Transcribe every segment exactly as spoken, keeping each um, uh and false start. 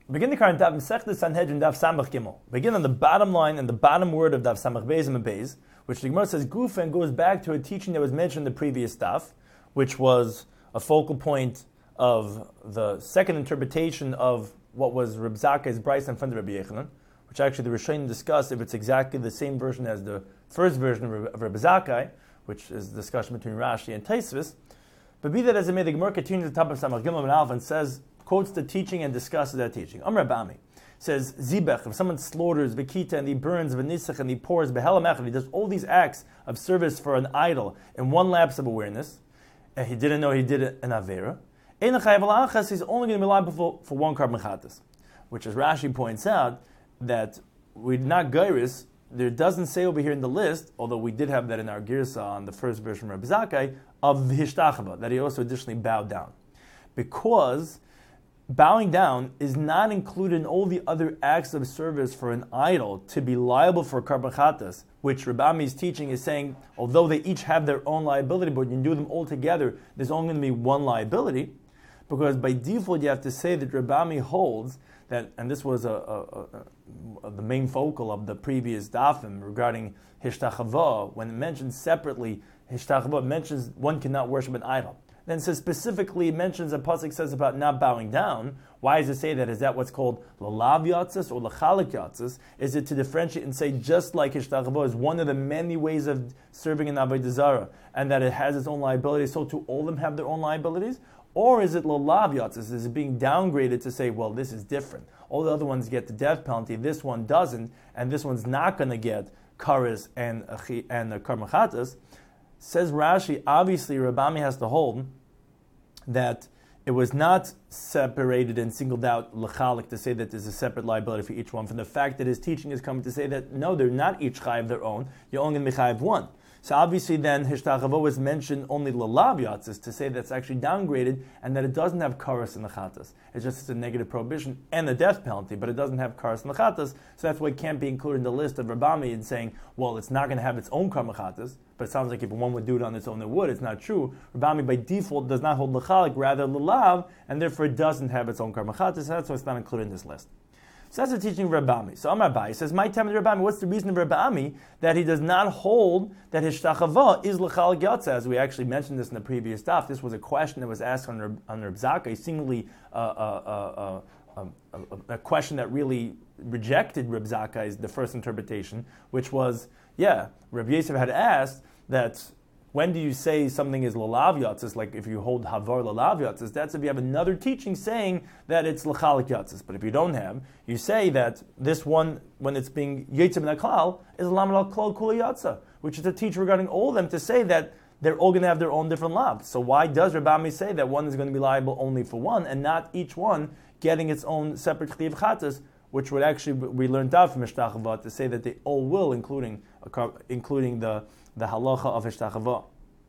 Begin the current Daf Masechtas Sanhedrin Daf Samach Gimel. Begin on the bottom line and the bottom word of Daf Samach Beis and Beis, which the Gemara says Gufa and goes back to a teaching that was mentioned in the previous Daf, which was a focal point of the second interpretation of what was Reb Zakai's Bryce in front of Rabbi Yechanan, which actually the Rishonim discuss if it's exactly the same version as the first version of Reb Zakai, which is a discussion between Rashi and Taisvis. But be that as it may, the Gemara continues at the top of Samach Gimel and Alf and says, quotes the teaching and discusses that teaching. Amr Bami says, Zibech, if someone slaughters Vikita and he burns V'nisach and he pours Behelam Echad, he does all these acts of service for an idol in one lapse of awareness, and he didn't know he did it in Avera, Ein Chayav Alachas, he's only going to be liable for, for one carbon chatas, which as Rashi points out, that we're not Gairis, there doesn't say over here in the list, although we did have that in our Girsa on the first version of Reb Zakai, of Hishtachava, that he also additionally bowed down. Because bowing down is not included in all the other acts of service for an idol to be liable for karban chatas, which Reb Ami's teaching is saying, although they each have their own liability, but when you do them all together, there's only going to be one liability, because by default you have to say that Reb Ami holds that, and this was a, a, a, a, the main focal of the previous dafim regarding Hishtachava, when it mentions separately, Hishtachava mentions one cannot worship an idol. Then says specifically mentions a pasuk says about not bowing down. Why does it say that? Is that what's called lalav yatzis or lachalik yatzis? Is it to differentiate and say just like hishtachavo is one of the many ways of serving an avodah zarah, and that it has its own liabilities, so to all of them have their own liabilities? Or is it lalav yatzis? Is it being downgraded to say, well, this is different. All the other ones get the death penalty, this one doesn't, and this one's not going to get karis and and karban chatas. Says Rashi, obviously Reb Ami has to hold that it was not separated and singled out l'chalik to say that there's a separate liability for each one, from the fact that his teaching is coming to say that no, they're not each chayiv their own, you're only going to be chayiv one. So obviously then Hishtachavo was mentioned only l'lav yatzis to say that's actually downgraded and that it doesn't have karas in the chatas. It's just it's a negative prohibition and a death penalty, but it doesn't have karas in the chatas, so that's why it can't be included in the list of Reb Ami and saying, well, it's not going to have its own karma chatas, but it sounds like if one would do it on its own, it would. It's not true. Reb Ami by default does not hold l'chalik, rather l'lav, and therefore it doesn't have its own karma chatas, so that's why it's not included in this list. So that's the teaching of Reb Ami. So Amar Bai says, my time of Reb Ami, what's the reason of Reb Ami that he does not hold that his hishtachava is l'chalik yatzah? As we actually mentioned this in the previous daf, this was a question that was asked on Reb, on Reb Zakai, seemingly uh, uh, uh, uh, a, a question that really rejected Reb Zakai's, the first interpretation, which was, yeah, Reb Yosef had asked that when do you say something is lalav yatzis, like if you hold havar lalav yatzis, that's if you have another teaching saying that it's l'chalik yatzis. But if you don't have, you say that this one, when it's being yitzim naklal, is lamed al klal kula yatzah, which is to teach regarding all of them to say that they're all going to have their own different lavs. So why does Reb Ami say that one is going to be liable only for one and not each one getting its own separate chiyuv chatas, which would actually, we learned out from Hishtachava to say that they all will, including including the the halacha of Hishtachava.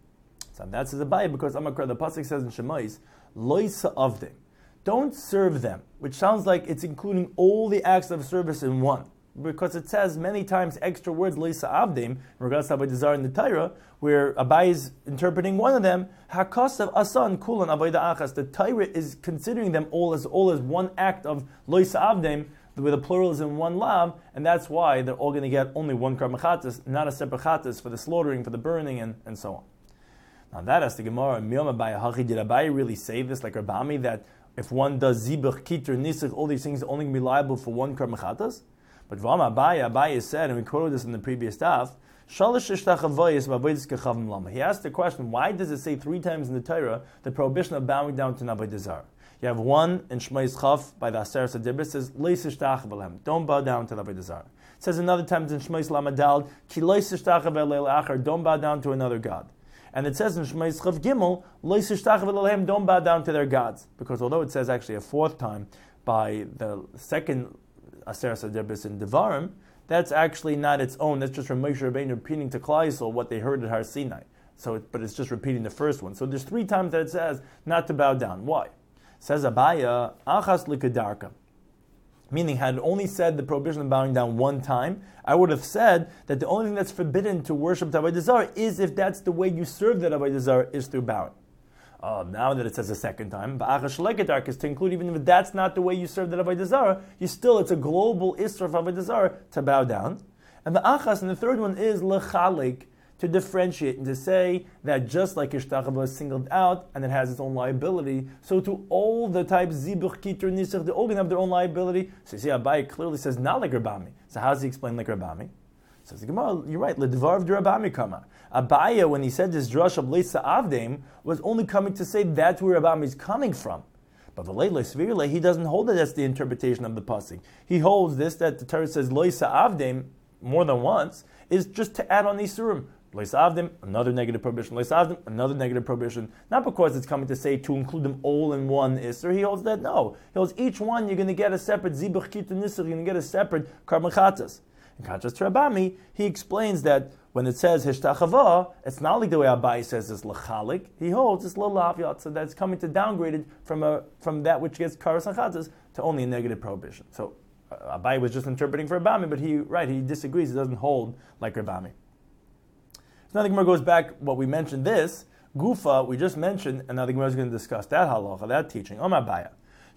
So that's the Abaye, because Amakar, the pasuk says in Shemais, loisa of them, don't serve them, which sounds like it's including all the acts of service in one, because it says many times extra words loisa avdim in regards to avodah zarah in the Torah, where Abaye is interpreting one of them, hakasav asan kulan avodah achas. The Torah is considering them all as all as one act of loisa avdim, where the plural is in one lav, and that's why they're all going to get only one karban chatas, not a separate chatas for the slaughtering, for the burning, and, and so on. Now that has the Gemara, Miyom Abaye Hachi, did Abaye really say this like Reb Ami, that if one does zibach, kitr, nisach, all these things are only going to be liable for one karban chatas? But V'am Abaye, Abaye said, and we quoted this in the previous daf, Shalish ishtachavayis b'avodas kechavim lama. He asked the question, why does it say three times in the Torah the prohibition of bowing down to avodah zarah? You have one in Shmais Chaf by the Aseret Adibris says Leis ishtach b'lehem, don't bow down to the avodah zarah. It says another time in Shmais Lamadal Ki leis ishtach b'leil achar, don't bow down to another god. And it says in Shmais Chaf Gimel Leis ishtach b'lehem, don't bow down to their gods. Because although it says actually a fourth time by the second Aseret Adibris in Devarim, that's actually not its own. That's just from Moshe Rabbeinu repeating to Klal Yisrael what they heard at Har Sinai. So, it, but it's just repeating the first one. So there's three times that it says not to bow down. Why? Says Abaye, achas likadarka. Meaning, had it only said the prohibition of bowing down one time, I would have said that the only thing that's forbidden to worship the avodah zarah is if that's the way you serve that avodah zarah is through bowing. Uh, now that it says a second time, ba'achas shleikedarka is to include even if that's not the way you serve the avodah zarah, you still, it's a global isra of avodah zarah to bow down. And the achas, and the third one is lechalik, to differentiate and to say that just like Ishtachava is singled out and it has its own liability, so to all the types Zibuch, Kitur, Nisach, they all going to have their own liability. So you see, Abai clearly says not like Rabami. So how does he explain like Rabami? Says the Gemara, you're right, Ledvar of Rabami Kama. Abaya, when he said this drush of Leisa Avdeim, was only coming to say that's where Rabami is coming from. But V'leila Svirle, he doesn't hold that that's the interpretation of the pasuk. He holds this, that the Torah says Leisa Avdeim more than once, is just to add on Isurim. Leisavdim, another negative prohibition. Leisavdim, another negative prohibition. Not because it's coming to say to include them all in one Isser. He holds that no. He holds each one you're going to get a separate Zibuch Kitu Nisr, you're going to get a separate Karban Chatas. In contrast to Rabami, he explains that when it says Hishtachava, it's not like the way Abai says it's Lachalik. He holds it's Lalav so that's coming to downgrade it from a, from that which gets Karas and Chatas to only a negative prohibition. So uh, Abai was just interpreting for Rabami, but he, right, he disagrees. He doesn't hold like Rabami. Now the Gemara goes back, what we mentioned this, Gufa, we just mentioned, and now the Gemara is going to discuss that halacha, that teaching. Omar Baya.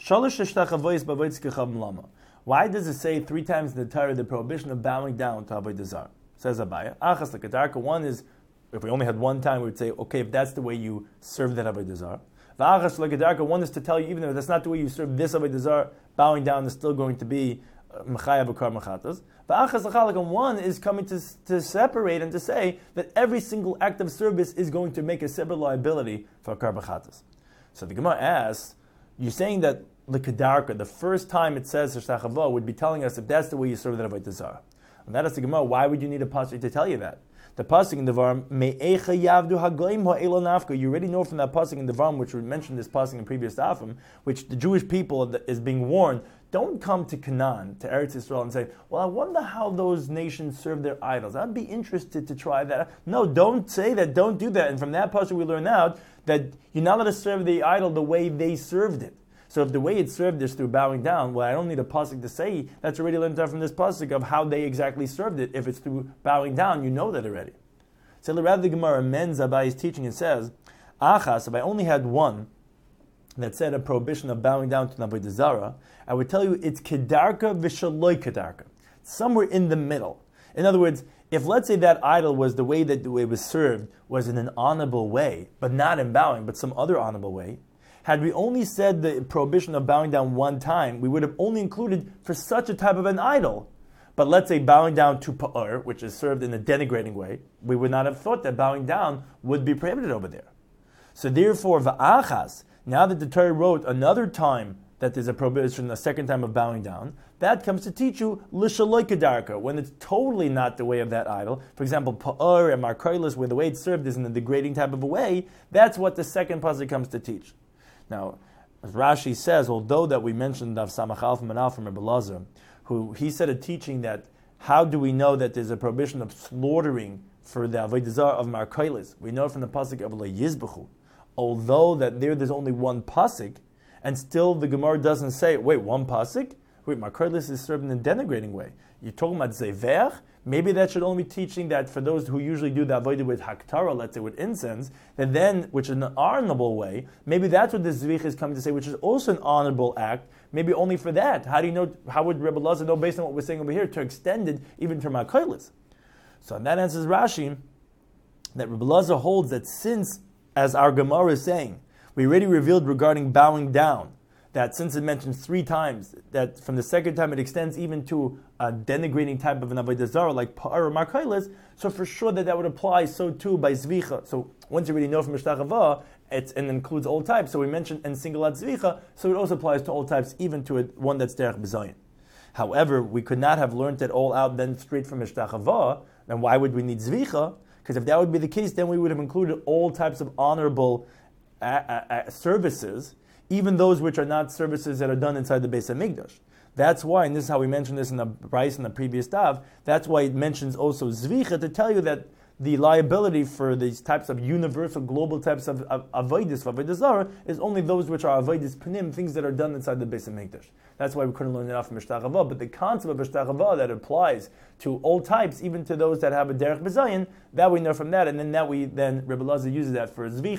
Why does it say three times in the Torah the prohibition of bowing down to Avodah Zarah? Says Abaya. Achas l'kedarka, one is, if we only had one time, we would say, okay, if that's the way you serve that Avodah Zarah. V'achas l'kedarka, one is to tell you, even if that's not the way you serve this Avodah Zarah, bowing down is still going to be Mechayav v'kar mechatas. V'achas l'chalak, and one is coming to, to separate and to say that every single act of service is going to make a separate liability for kar mechatas. So the Gemara asks, you're saying that the kedarka, the first time it says Hishtachava, would be telling us if that's the way you serve that Avodah Zarah. And that is the Gemara, why would you need a pasuk to tell you that? The pasuk in the Devarim, me'echa yavdu hagleim ha'elo nafka. You already know from that pasuk in the Devarim, which we mentioned this pasuk in previous dafim, which the Jewish people is being warned. Don't come to Canaan, to Eretz Yisrael, and say, well, I wonder how those nations serve their idols. I'd be interested to try that. No, don't say that. Don't do that. And from that pasuk we learn out that you're not allowed to serve the idol the way they served it. So if the way it's served is through bowing down, well, I don't need a pasuk to say that's already learned out from this pasuk of how they exactly served it. If it's through bowing down, you know that already. So the Rav the Gemara amends Abai's teaching and says, Achas, if I only had one that said a prohibition of bowing down to Avodah Zarah, I would tell you it's kedarka v'shaloi kedarka, somewhere in the middle. In other words, if let's say that idol was the way that the way it was served was in an honorable way, but not in bowing, but some other honorable way, had we only said the prohibition of bowing down one time, we would have only included for such a type of an idol. But let's say bowing down to pa'ur, which is served in a denigrating way, we would not have thought that bowing down would be prohibited over there. So therefore, va'achas, now that the Torah wrote another time that there's a prohibition, a second time of bowing down, that comes to teach you l'shaloi kedarka, when it's totally not the way of that idol. For example, pa'ur and markoilis, where the way it's served is in a degrading type of a way, that's what the second pasuk comes to teach. Now, as Rashi says, although that we mentioned of Samach Alf Manal from Rebbe Lazar, who he said a teaching that how do we know that there's a prohibition of slaughtering for the Avodah Zarah of markoilis? We know from the pasuk of Lo Yizbechu. Although that there there's only one pasuk, and still the Gemara doesn't say, wait, one pasuk? Wait, markoilis is served in a denigrating way. You're talking about zever? Maybe that should only be teaching that for those who usually do the avodah with haktara, let's say with incense, that then, which is an honorable way, maybe that's what the zvich is coming to say, which is also an honorable act, maybe only for that. How do you know, how would Rebbe Lazar know based on what we're saying over here to extend it even to markoilis? So that answers Rashi, that Rebbe Lazar holds that since, as our Gemara is saying, we already revealed regarding bowing down, that since it mentions three times, that from the second time it extends even to a denigrating type of an avodah zarah like pa'ar or markoilis, so for sure that that would apply so too by zvicha. So once you already know from Mishtachava, it includes all types. So we mentioned and single out zvicha, so it also applies to all types, even to a, one that's derech b'zayin. However, we could not have learned it all out then straight from Mishtachava. Then why would we need zvicha? Because if that would be the case, then we would have included all types of honorable uh, uh, uh, services, even those which are not services that are done inside the Beis HaMikdash. That's why, and this is how we mentioned this in the Bryce in the previous daf, that's why it mentions also Zvicha to tell you that the liability for these types of universal, global types of avodas, avodah zarah, is only those which are avodas panim, things that are done inside the Beis HaMikdash. That's why we couldn't learn it off from Mishtachava, but the concept of Mishtachava that applies to all types, even to those that have a derech b'zayin, that we know from that, and then that we, then Rebbe Lazar uses that for Zvicha,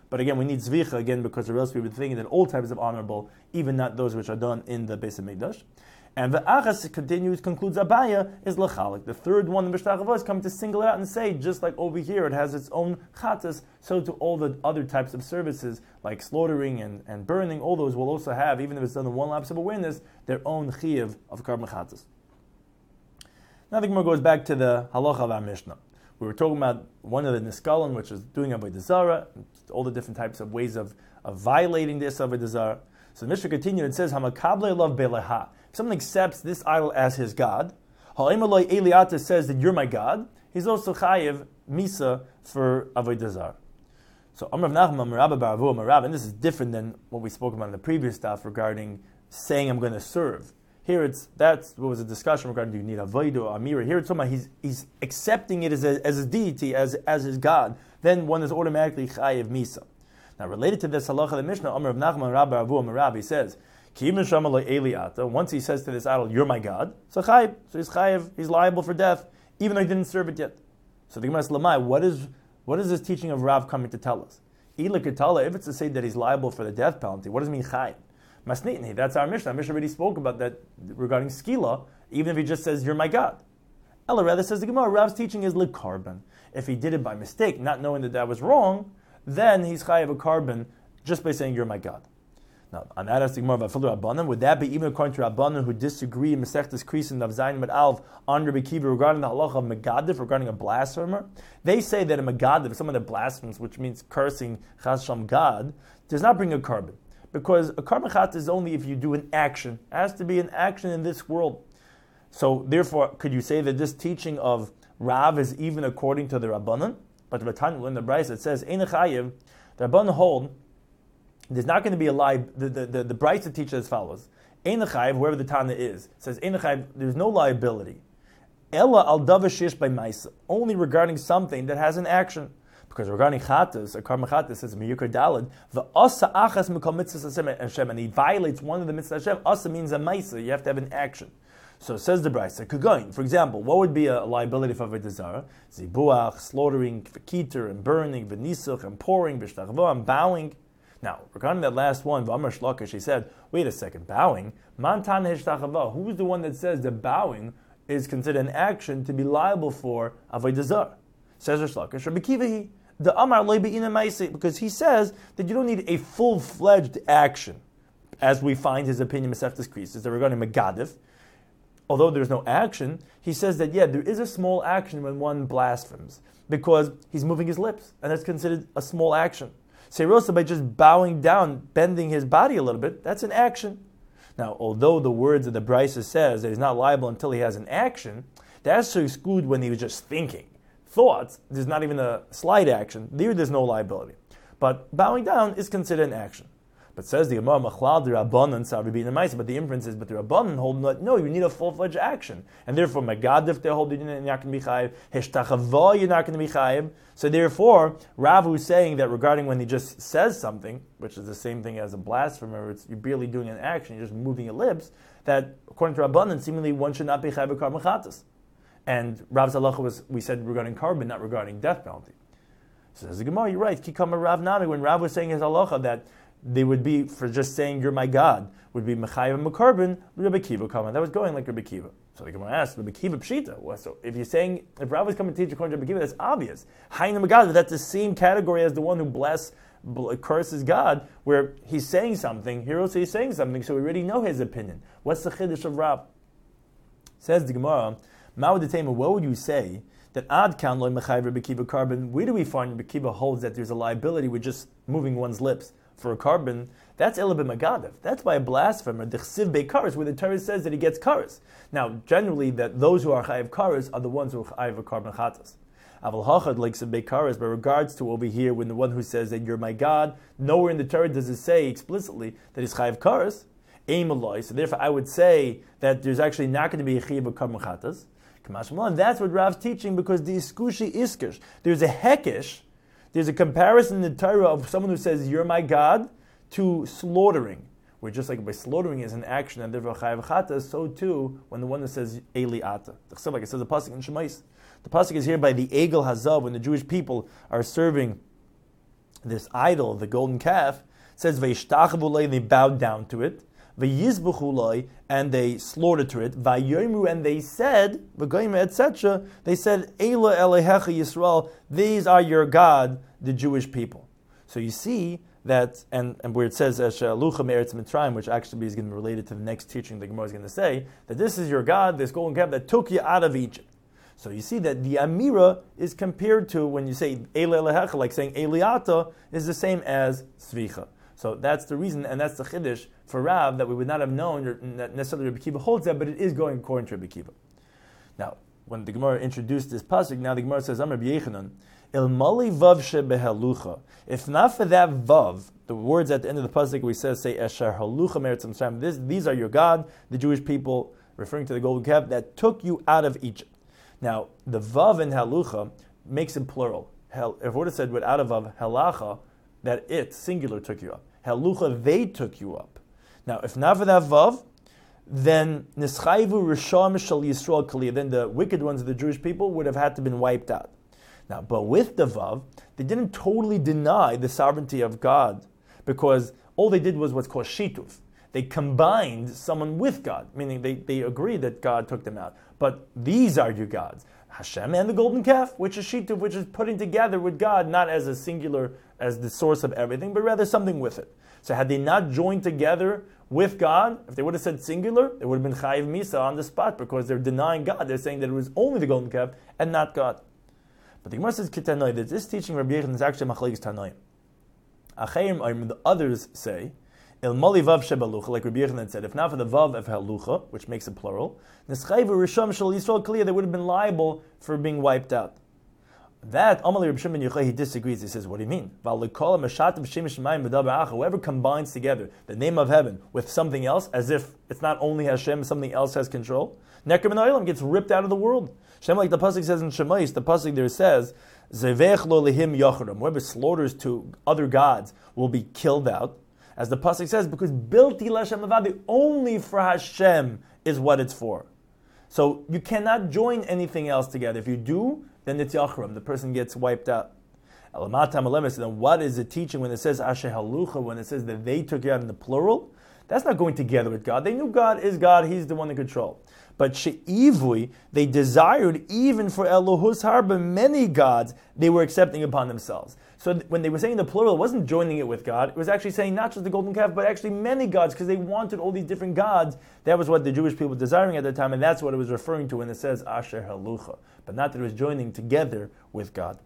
But again, we need zvicha again because or else we would think that all types of honorable, even not those which are done in the Beis Hamikdash. And the achas continues, concludes Abaya, is lechalik. The third one, the Mishnah is coming to single it out and say, just like over here it has its own chatas, so to all the other types of services, like slaughtering and, and burning, all those will also have, even if it's done in one lapse of awareness, their own chiyuv of carbon chatas. Now the Gemara goes back to the halacha of our Mishnah. We were talking about one of the niskalim, which is doing avodah zara, all the different types of ways of, of violating this avodah zara. So the Mishnah continued and says, "Hamakable love beleha." If someone accepts this idol as his god, ha'emaloi Eliata says that you're my god, he's also chayiv misa for avodah zara. So Amar Nachman Merabah Baravu Merav, and this is different than what we spoke about in the previous stuff regarding saying I'm going to serve. Here it's that's what was a discussion regarding do you need avodah or amira. Here it's talking about he's he's accepting it as a, as his deity, as as his god. Then one is automatically chayiv misa. Now related to this halacha, the Mishnah Amar of Nachman Rabbi Avu Merav, he says once he says to this idol, "You're my god," so chayiv, so he's chayiv, he's liable for death, even though he didn't serve it yet. So the Gemara says, "Lamai, what is what is this teaching of Rav coming to tell us?" Ila Ketala, if it's to say that he's liable for the death penalty, what does it mean chayiv? Masnitni, that's our Mishnah. Our Mishnah already spoke about that regarding skila, even if he just says, "You're my God." Ella rather says the Gemara, Rav's teaching is likarban. If he did it by mistake, not knowing that that was wrong, then he's chayav a carbon just by saying, "You're my God." Now, on that, the Gemara, Rabbanan, would that be even according to Rabbanan who disagree in Masechtas Krisin of Zayin Med Alv on Rabbi Kiva regarding the halacha of Megadif, regarding a blasphemer? They say that a Megadif, someone that blasphemes, which means cursing Chas Shem God, does not bring a carbon. Because a carbon chat is only if you do an action. It has to be an action in this world. So therefore, could you say that this teaching of Rav is even according to the Rabbanan? But the Tanya in the Bryce it says, Ein Chayiv, the Rabbanan hold, there's not going to be a lie. The the the, the Bryce teaches as follows: Ein Chayiv, whoever the Tana is, says Ein Chayiv, there's no liability. Ella al davashish by Maisa, only regarding something that has an action. Because regarding chatas, a karma chatas says miyukar dalad, the asa achas mikol mitzvahs Hashem, and he violates one of the mitzvahs Hashem. Asa means a ma'isa. You have to have an action. So it says the Brisa, Kugoin, for example, what would be a liability for avodah zara? Zibuach, slaughtering, v'kiter, and burning, v'nisuch, and pouring, v'shtachvo, and bowing. Now, regarding that last one, V'amar Shlakish, he said, wait a second, bowing? Mantan hishtachvo. Who's the one that says that bowing is considered an action to be liable for avodah zara? Says Shlakish, Rabbi Kiva, the Amar Leibe'ina Maisi, because he says that you don't need a full-fledged action, as we find his opinion, Masechtas Krisis, that regarding Megadif. Although there's no action, he says that, yeah, there is a small action when one blasphemes, because he's moving his lips, and that's considered a small action. Seirosa, by just bowing down, bending his body a little bit, that's an action. Now, although the words of the Brisa says that he's not liable until he has an action, that's to exclude when he was just thinking. Thoughts, there's not even a slight action. There, there's no liability. But bowing down is considered an action. But says the Gemara, Machlal the Rabbanan Savi B'Namaisa. But the inference is, but the Rabbanan hold that no, you need a full-fledged action, and therefore Megadif they hold you're not going to be chayiv, Hishtachava you're not going to be chayiv. So therefore, Rav is saying that regarding when he just says something, which is the same thing as a blasphemer, it's you're barely doing an action, you're just moving your lips. That according to Rabbanan, seemingly one should not be chayiv b'karbon chatas. And Rav's halacha was, we said, regarding carbon, not regarding death penalty. So says the Gemara, you're right. Kikama Rav Nami, when Rav was saying his halacha that they would be, for just saying, you're my God, would be Mechayiv and Mekarbon, Rabbi Kiva coming. That was going like Rabbi Kiva. So the Gemara asked, Rabbi Kiva Pshita. Well, so if you're saying, if Rav was coming to teach according to Rabbi Kiva, that's obvious. Hainu Megad, that's the same category as the one who bless, curses God, where he's saying something, here also he's saying something, so we already know his opinion. What's the Chiddush of Rav? Says the Gemara, Ma'udetema, what would you say that Ad Kan Loi Mechayiv Rabbi Kiva carbon? Where do we find Rabbi Kiva holds that there's a liability with just moving one's lips for a carbon? That's Elabim Magadav. That's by a blasphemer, the Chsiv Beikaris, where the Torah says that he gets karas. Now, generally, that those who are chayiv karas are the ones who are chayiv a carbon chatas. Aval Hachad like Chsiv Beikaris, by regards to over here, when the one who says that you're my God, nowhere in the Torah does it say explicitly that he's chayiv karas. Aim Eloi. So therefore, I would say that there's actually not going to be a chayiv a carbon chatas. And that's what Rav's teaching, because the iskushi iskish. There's a hekish. There's a comparison in the Torah of someone who says, you're my God, to slaughtering. Where just like by slaughtering is an action, and therefore chayav chata, so too, when the one that says, Eli ata. Like it says the pasuk in Shemais. The pasuk is here by the Egel Hazav, when the Jewish people are serving this idol, the golden calf, it says Veishtachavu, they bowed down to it, Veyizbuchu, and they slaughtered to it, Vayomu, and they said, et cetera. They said, Eila Elehecha Yisrael, these are your God, the Jewish people. So you see that, and, and where it says Lucha Meretz Mitzrayim, which actually is going to be related to the next teaching the Gemara is going to say, that this is your God, this golden calf that took you out of Egypt. So you see that the Amira is compared to, when you say Eila Elehecha, like saying Eliata, is the same as Svicha. So that's the reason, and that's the Chiddush for Rav, that we would not have known, not necessarily Rabbi Kiva holds that, but it is going according to Rabbi Kiva. Now, when the Gemara introduced this pasuk, now the Gemara says, Amar B'Yechanan, Il mali vav shebehalucha. If not for that vav, the words at the end of the pasuk we says say Esher halucha meretz Mitzrayim. This, these are your God, the Jewish people, referring to the golden calf that took you out of Egypt. Now the vav in halucha makes it plural. Hel, if it would have said without a vav halacha, that it singular took you up. Halucha, they took you up. Now if not for that vav, then nischayvu risham shel Yisrael kaliya. Then the wicked ones of the Jewish people would have had to been wiped out. Now, but with the Vav, they didn't totally deny the sovereignty of God, because all they did was what's called shituf. They combined someone with God, meaning they, they agreed that God took them out. But these are your gods, Hashem and the golden calf, which is shituf, which is putting together with God, not as a singular, as the source of everything, but rather something with it. So had they not joined together with God, if they would have said singular, they would have been chayiv misa on the spot, because they're denying God. They're saying that it was only the golden calf and not God. But the Gemara says Kitanoi, that this teaching Rabbi Yechon is actually Machlekes Tanoim. Achayim, the others say, Il mali vav shebalucha, like Rabbi Yechon said, if not for the vav of halucha, which makes it plural, Neschayvu risham shel Yisrael kaliya, they would have been liable for being wiped out. That Amalei Rabbi Shimon Yochai, he disagrees. He says, what do you mean? Whoever combines together the name of heaven with something else, as if it's not only Hashem, something else has control, Neker min ha'olam, gets ripped out of the world. Shem, like the pasuk says in Shemais, the pasuk there says, Zevech lo lehim yochram. Whoever slaughters to other gods will be killed out. As the pasuk says, because bilti l'Hashem levad, only for Hashem is what it's for. So you cannot join anything else together. If you do, then it's yachram. The person gets wiped out. Then what is it teaching when it says asher halucha, when it says that they took you out in the plural? That's not going together with God. They knew God is God, He's the one in control. But she'ivui, they desired even for Elohus Harba, many gods they were accepting upon themselves. So th- when they were saying the plural, it wasn't joining it with God. It was actually saying not just the golden calf, but actually many gods, because they wanted all these different gods. That was what the Jewish people were desiring at that time, and that's what it was referring to when it says Asher Halucha. But not that it was joining together with God.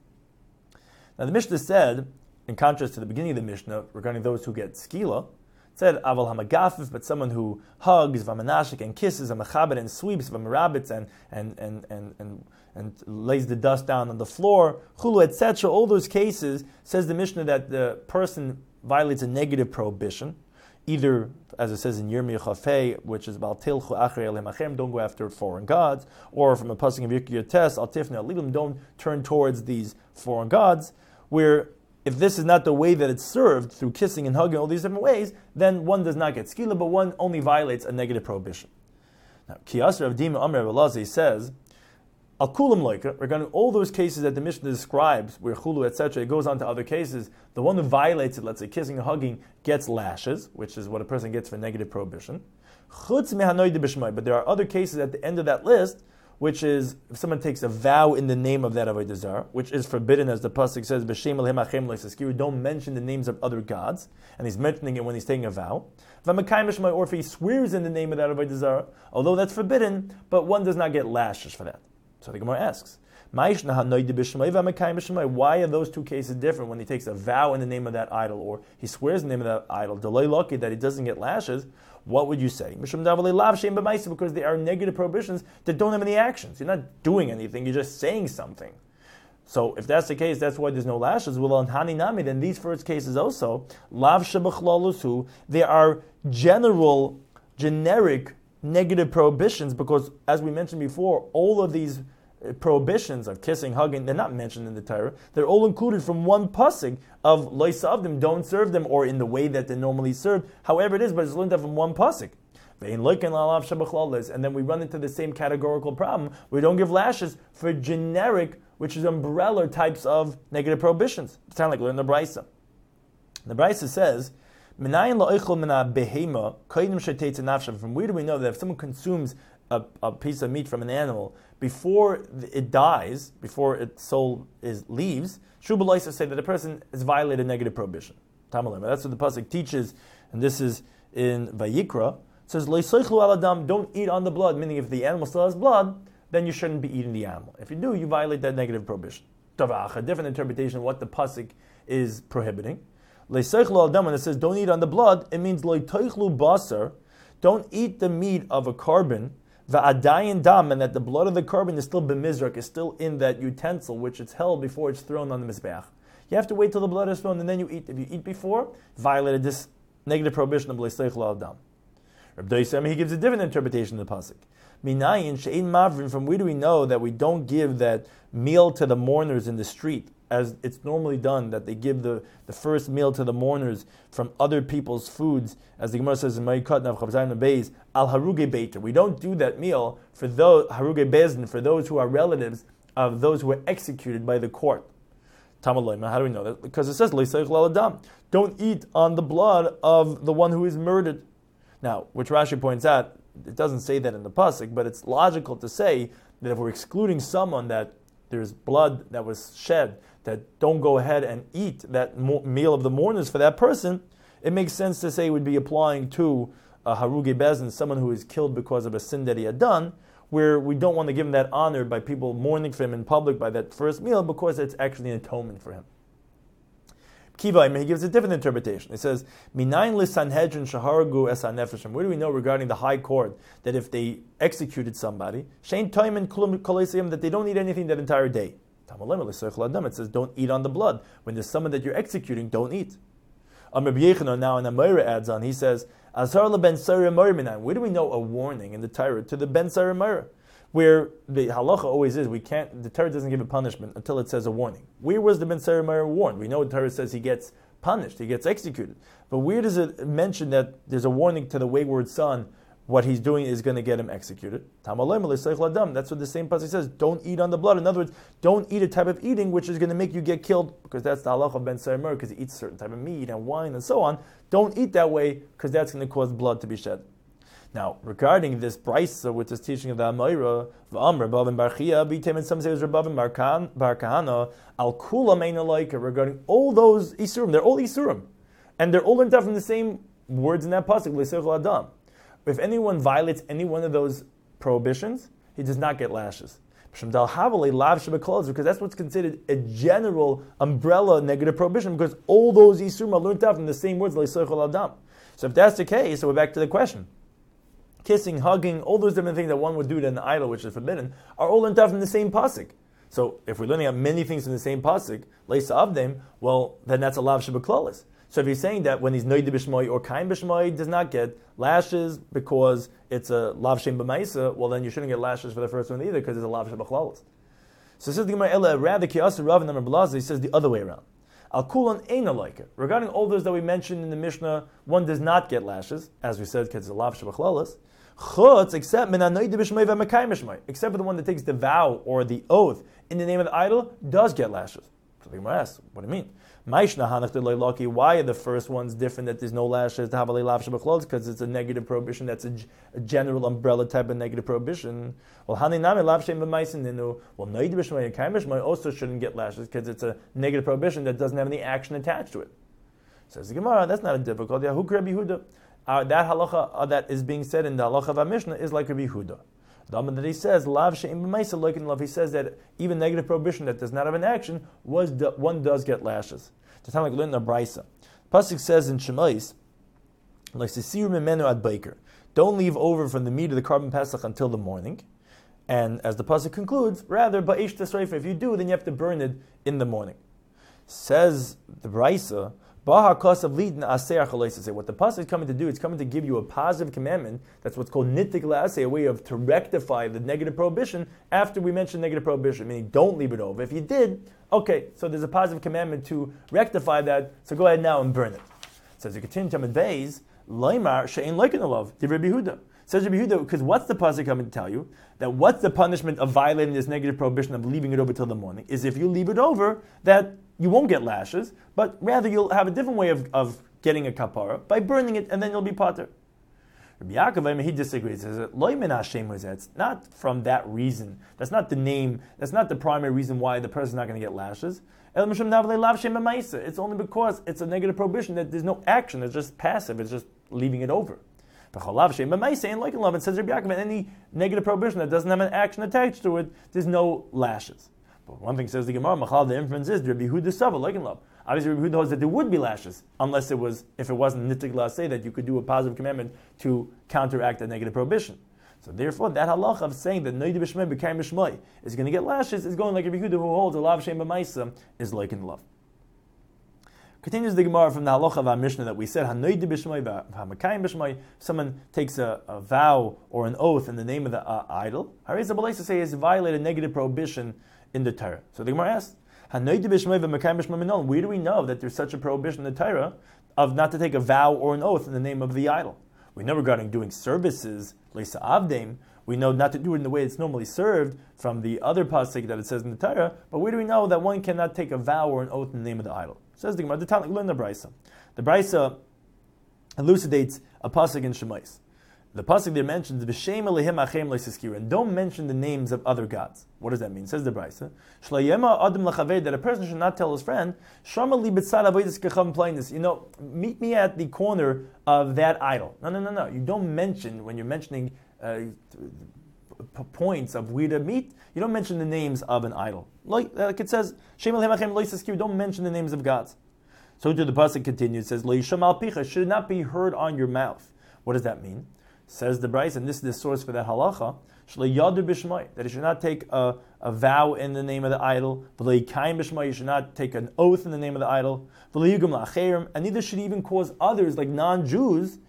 Now the Mishnah said, in contrast to the beginning of the Mishnah, regarding those who get skila, said aval hamagafif, but someone who hugs, vamanashik, and kisses, v'machabed, and sweeps, v'merabitz, and and and and and and lays the dust down on the floor, chulu, et cetera. All those cases, says the Mishnah, that the person violates a negative prohibition, either as it says in Yirmiyah Chafei, which is about tilchu achrei elim achem, don't go after foreign gods, or from a pasuk of Yirmiyah Yotes, al tifnei alilim, don't turn towards these foreign gods, where if this is not the way that it's served, through kissing and hugging, all these different ways, then one does not get skila, but one only violates a negative prohibition. Now, Kiyas Rav Dima Amr Elazar says, Al kulam loika, regarding all those cases that the Mishnah describes, where chulu, et cetera, it goes on to other cases, the one who violates it, let's say kissing and hugging, gets lashes, which is what a person gets for negative prohibition. Chutz mehanoid b'shmai, but there are other cases at the end of that list, which is if someone takes a vow in the name of that avodah zarah, which is forbidden, as the pasuk says, "B'shem elohim achem lo, don't mention the names of other gods," and he's mentioning it when he's taking a vow. Or if he swears in the name of that avodah zarah, although that's forbidden, but one does not get lashes for that. So the Gemara asks, why are those two cases different when he takes a vow in the name of that idol, or he swears in the name of that idol, delay lucky that he doesn't get lashes? What would you say? Because they are negative prohibitions that don't have any actions. You're not doing anything, you're just saying something. So if that's the case, that's why there's no lashes. Well, on Haninami, then these first cases also, lav shebachlalusu, there are general, generic negative prohibitions, because as we mentioned before, all of these prohibitions of kissing, hugging, they're not mentioned in the Torah. They're all included from one pasuk of loisa of them, don't serve them, or in the way that they're normally served. However it is, but it's learned out from one pasuk. And then we run into the same categorical problem. We don't give lashes for generic which is umbrella types of negative prohibitions. It's kind of like learn the Brisa. The Brisa says, from where do we know that if someone consumes a, a piece of meat from an animal before it dies, before its soul is leaves, Shubalaisa say that a person has violated negative prohibition. That's what the pasuk teaches, and this is in Vayikra. It says, don't eat on the blood, meaning if the animal still has blood, then you shouldn't be eating the animal. If you do, you violate that negative prohibition. A different interpretation of what the pasuk is prohibiting. When it says don't eat on the blood, it means basar, don't eat the meat of a carbon, va'adayin dam, and that the blood of the carbon is still b'mizrak, is still in that utensil which it's held before it's thrown on the mizbeach. You have to wait till the blood is thrown and then you eat. If you eat before, violated this negative prohibition of leiseichel al dam. Rabbi Doisem, he gives a different interpretation of the pasuk. Minayin she'ein mavrin, from where do we know that we don't give that meal to the mourners in the street, as it's normally done, that they give the, the first meal to the mourners from other people's foods, as the Gemara says in Ma'ikot Nav Chavzayim Beis, al haruge beiter. We don't do that meal for those haruge bezdin, for those who are relatives of those who were executed by the court. Tamaloyma, how do we know that? Because it says leiseichel al adam, don't eat on the blood of the one who is murdered. Now, which Rashi points out, it doesn't say that in the pasuk, but it's logical to say that if we're excluding someone that there's blood that was shed, that don't go ahead and eat that mo- meal of the mourners for that person, it makes sense to say it would be applying to a haruge bezin, someone who is killed because of a sin that he had done, where we don't want to give him that honor by people mourning for him in public by that first meal, because it's actually an atonement for him. Kiva, he gives a different interpretation. He says, Minayin lisanhedrin shahargu es hanefeshim. Where do we know regarding the high court that if they executed somebody, shein toimen klum koleisiyim, that they don't eat anything that entire day? It says, don't eat on the blood. When there's someone that you're executing, don't eat. Amr B'Yechanan now, and Amira adds on, he says, Azar le ben Sarah Moira. Where do we know a warning in the Torah to the ben Sarah Moira? Where the halacha always is, we can't, the Torah doesn't give a punishment until it says a warning. Where was the ben Sarah Moira warned? We know the Torah says he gets punished, he gets executed. But where does it mention that there's a warning to the wayward son? What he's doing is going to get him executed. That's what the same passage says. Don't eat on the blood. In other words, don't eat a type of eating which is going to make you get killed, because that's the halach of Ben Sarah, because he eats a certain type of meat and wine and so on. Don't eat that way, because that's going to cause blood to be shed. Now, regarding this brisa with this teaching of the Amayra, V'am Rabbav and Barchia, B'tem, and some say it was Rabbav and Bar Kahana, Al Kula Meina Laika, regarding all those Isurim. They're all Isurim. And they're all learned out from the same words in that pasuk, L'Seichel Adam. If anyone violates any one of those prohibitions, he does not get lashes. Because that's what's considered a general umbrella negative prohibition, because all those Isurim are learned out from the same words, Adam. So if that's the case, so we're back to the question. Kissing, hugging, all those different things that one would do to an idol, which is forbidden, are all learned out from the same pasuk. So if we're learning out many things from the same pasuk, Leisa Avdim, well, then that's a lav shebeklalis. So if you're saying that when he's noida b'shmoi or kain b'shmoi does not get lashes because it's a lav shem b'maisa, well then you shouldn't get lashes for the first one either, because it's a lav shebachlalis. So says the Gemara Ela rather kiyasa Rav and Blaza, he says the other way around. Al kulan eina like it. Regarding all those that we mentioned in the Mishnah, one does not get lashes, as we said, because it's a lav shebachlalis. Chutz, except min noida b'shmoi v'mekayim b'shmoi, except for the one that takes the vow or the oath in the name of the idol, does get lashes. So the Gemara asks, what do you mean? Why are the first ones different, that there's no lashes to have a lav shebachlotz? Because it's a negative prohibition. That's a, a general umbrella type of negative prohibition. Well, haninami lav shem b'maisin. Well, noid b'shmai and kaim b'shmai also shouldn't get lashes, because it's a negative prohibition that doesn't have any action attached to it. Says the Gemara, that's not a difficult. Yahuk Rabbi Yehuda. Uh, that halacha uh, that is being said in the halacha of our Mishnah is like Rabbi Yehuda. The Amar that he says, lav she'im b'maisa like in love, he says that even negative prohibition that does not have an action, was do, one does get lashes. To sound like learn the brisa. Pasuk says in Shemais, like sisir mimenu ad baker, don't leave over from the meat of the carbon pesach until the morning. And as the pasuk concludes, rather ba'esh tesreifa, if you do, then you have to burn it in the morning. Says the brisa, what the pasuk is coming to do, it's coming to give you a positive commandment. That's what's called nitik la'aseh, a way of to rectify the negative prohibition after we mentioned negative prohibition, meaning don't leave it over. If you did, okay, so there's a positive commandment to rectify that, so go ahead now and burn it. So as you continue to Tamid Beis, Laimar she'ein like in the love, Rabbi Yehuda. Says Rabbi Yehuda, because what's the pasuk coming to tell you? That what's the punishment of violating this negative prohibition of leaving it over till the morning? Is if you leave it over, that you won't get lashes, but rather you'll have a different way of, of getting a kapara by burning it, and then you'll be pater. Rabbi Yaakov, he disagrees. He says, Lo min Hashem was that. It's not from that reason. That's not the name. That's not the primary reason why the person's not going to get lashes. It's only because it's a negative prohibition that there's no action. It's just passive. It's just leaving it over. And like in love, it says Rabbi Yaakov, any negative prohibition that doesn't have an action attached to it, there's no lashes. But one thing says the Gemara, Machal, the inference is Rabbi Yehuda Sava, like in love. Obviously, Rabbi Yehuda holds that there would be lashes, unless it was, if it wasn't nittig laseh, that you could do a positive commandment to counteract a negative prohibition. So therefore, that halach of saying that Noidi b'shmoi b'kayim b'shmoi is going to get lashes is going like Rabbi Yehuda, who holds a lav shem b'maisa is like in love. Continues the Gemara from the halacha of our Mishnah that we said, Hanoidi b'shmoi v'hamakayim b'shmoi. Someone takes a, a vow or an oath in the name of the uh, idol. Harei Zabbalai to say is violated a negative prohibition in the Torah. So the Gemara asks, Hanoidi b'shmoi v'hamakayim b'shmoi minon. Where do we know that there's such a prohibition in the Torah of not to take a vow or an oath in the name of the idol? We know regarding doing services, leisa avdeim, we know not to do it in the way it's normally served from the other pasuk that it says in the Torah, but where do we know that one cannot take a vow or an oath in the name of the idol? Says the Gemara, the Tanakh learn the Brisa. The Brisa elucidates a pasuk in Shemais. The pasuk there mentions v'shem elehim achem leisiskiru, and don't mention the names of other gods. What does that mean? Says the Brisa, shlayema adam lachaver, that a person should not tell his friend, shama li b'tzad avodas kacham plainis. You know, meet me at the corner of that idol. No, no, no, no. You don't mention when you're mentioning uh, points of where to meet. You don't mention the names of an idol. Like, like it says, shem elehim achem leisiskiru. Don't mention the names of gods. So to the pasuk continues, it says, lo yisham al picha, should not be heard on your mouth. What does that mean? Says the Bryce, and this is the source for that halacha, that he should not take a, a vow in the name of the idol, you should not take an oath in the name of the idol, and neither should he even cause others, like non-Jews,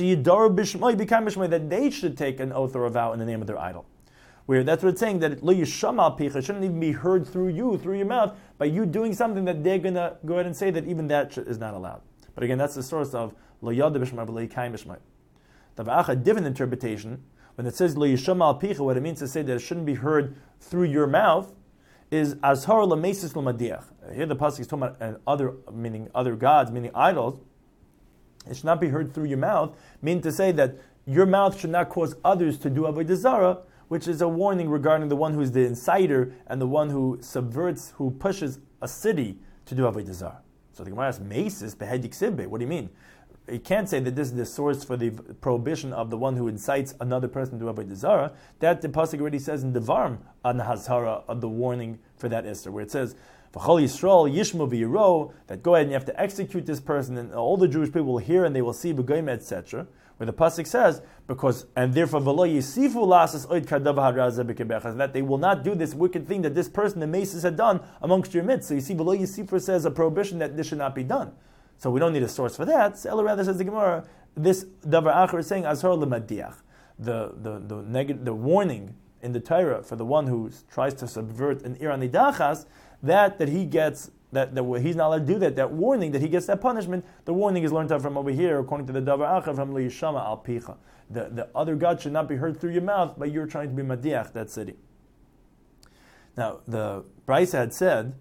that they should take an oath or a vow in the name of their idol. Where that's what it's saying, that it shouldn't even be heard through you, through your mouth, by you doing something that they're going to go ahead and say that even that is not allowed. But again, that's the source of lo yada b'shmai v'lo yikayim b'shmai. A different interpretation, when it says lo yisham al picha, what it means to say that it shouldn't be heard through your mouth, is azhar lamesis l'madiach. Here the pasuk is talking about an other, meaning other gods, meaning idols. It should not be heard through your mouth, meaning to say that your mouth should not cause others to do avodah zarah, which is a warning regarding the one who is the inciter and the one who subverts, who pushes a city to do avodah zarah. So the Gemara asks, mesis behedik sibbe. What do you mean? You can't say that this is the source for the prohibition of the one who incites another person to avodah zarah. That the pasuk already says in Devarim an hazara of the warning for that Esther, where it says, "V'chol Yisrael yishmu v'yiro," that go ahead and you have to execute this person, and all the Jewish people will hear and they will see b'goyim, et cetera. Where the pasuk says, because and therefore v'lo yisifu lasas oid kadav haraza b'kebechas, that they will not do this wicked thing that this person, the maces, had done amongst your midst. So you see, v'lo yisifu says a prohibition that this should not be done. So we don't need a source for that. Ella rather says the Gemara, this davar acher is saying azhar lemadiach, the the the negative, the warning in the Torah for the one who tries to subvert an ir anidachas, that that he gets that, that he's not allowed to do that. That warning that he gets that punishment. The warning is learned out from over here, according to the davar acher from leishama al picha. The the other God should not be heard through your mouth, but you're trying to be madiach that city. Now the Brisa had said,